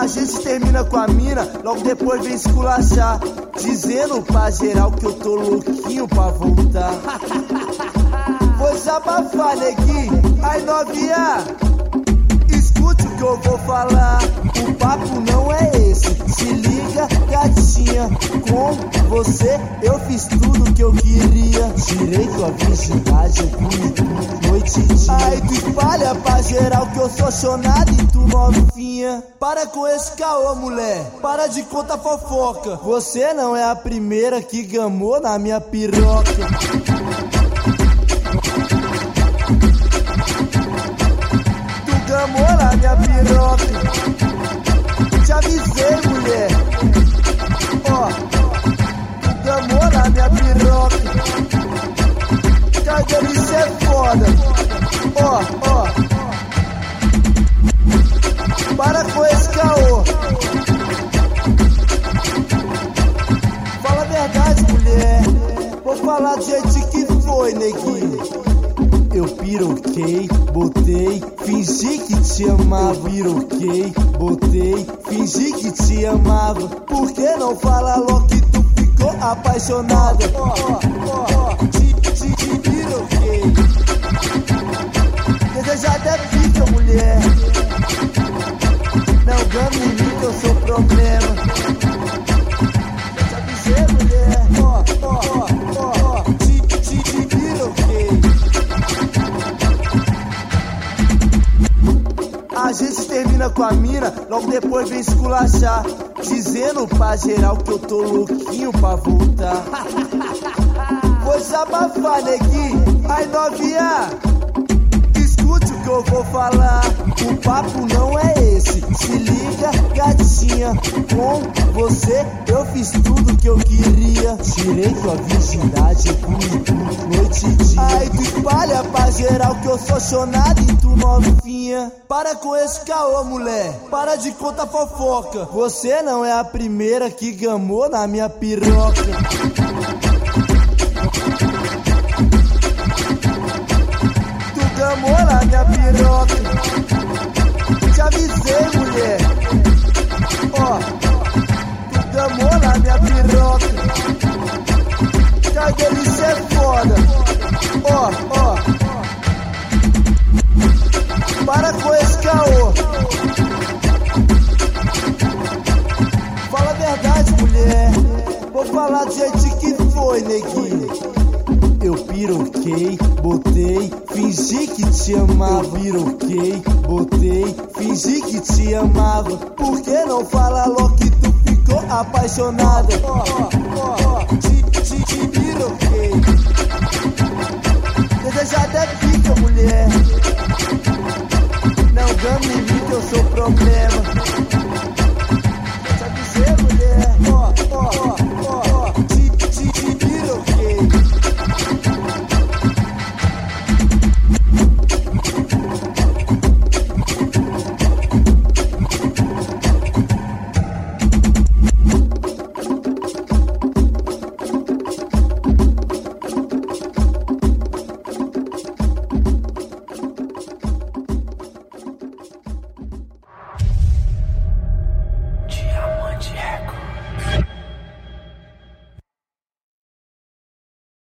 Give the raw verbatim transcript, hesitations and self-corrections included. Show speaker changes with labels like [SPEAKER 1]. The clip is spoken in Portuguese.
[SPEAKER 1] gente termina com a mina, logo depois vem esculachar, dizendo pra geral que eu tô louquinho pra voltar. Vou desabafar, neguinho, aí novinha, escute o que eu vou falar. O papo não é esse, se liga gatinha, com você eu fiz tudo que eu queria. Tirei tua virgindade, eu comi tudo, noite e dia. Aí tu espalha pra geral que eu sou chonado e tu novinha. Para com esse caô, mulher, para de contar fofoca. Você não é a primeira que gamou na minha piroca. Tu gamou na minha piroca. Te avisei, mulher. Ó, tu gamou na minha piroca. Cadê isso é foda? Ó, ó. Para com esse caô. Fala a verdade, mulher. Vou falar do jeito que foi, neguinho. Eu piroquei, botei, fingi que te amava. Eu piroquei, botei, fingi que te amava. Por que não fala logo que tu ficou apaixonada? Ó, ó, ó, te, te, te piroquei. Desejada é pica, mulher. Não game em mim que eu sou problema. Eu te avisei, mulher. Ó, ó, ó, ó, te, te, te piroquei. A gente termina com a mina, logo depois vem esculachar, dizendo pra geral que eu tô louquinho pra voltar. Vou desabafar, neguinho, aí novinha, escute o que eu vou falar. O papo não é esse, se liga gatinha, com você eu fiz tudo que eu queria. Tirei tua virgindade, eu comi tudo, noite e dia. Aí tu espalha pra geral que eu sou chonado e tu novinha. Para com esse caô, mulher, para de contar fofoca. Você não é a primeira que gamou na minha piroca. Tu gamou na minha piroca. Te avisei, mulher. Ó, tu gamou na minha piroca. Cadê isso é foda? Ó, ó. Para com esse caô. Fala a verdade, mulher. Vou falar do jeito que foi, neguinho. Eu piroquei, botei, fingi que te amava. Eu piroquei, botei, fingi que te amava. Por que não fala logo que tu ficou apaixonada? Ó, ó, ó, te, te, te piroquei. Desejada é pica, mulher. Não game em mim que eu sou problema.